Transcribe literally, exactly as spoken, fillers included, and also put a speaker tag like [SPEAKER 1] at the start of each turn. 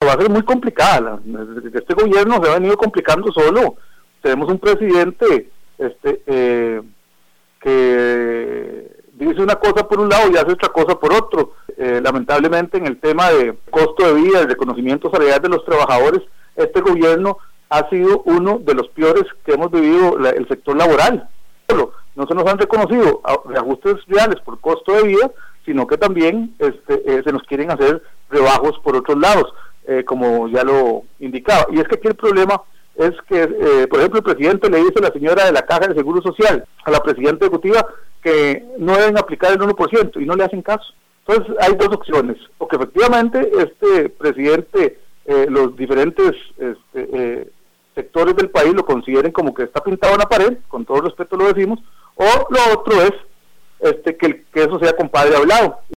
[SPEAKER 1] va a ser muy complicada. La, este gobierno se ha venido complicando solo. Tenemos un presidente este eh, que dice una cosa por un lado y hace otra cosa por otro. Eh, lamentablemente en el tema de costo de vida, el reconocimiento salarial de los trabajadores, este gobierno ha sido uno de los peores que hemos vivido la, el sector laboral. No se nos han reconocido reajustes reales por costo de vida, sino que también este, eh, se nos quieren hacer rebajos por otros lados, eh, como ya lo indicaba. Y es que aquí el problema es que, eh, por ejemplo, el presidente le dice a la señora de la Caja de Seguro Social, a la presidenta ejecutiva, que no deben aplicar el uno por ciento y no le hacen caso. Entonces hay dos opciones: o que efectivamente este presidente, eh, los diferentes este, eh, sectores del país lo consideren como que está pintado en la pared, con todo respeto lo decimos, o lo otro es este que, que eso sea compadre hablado.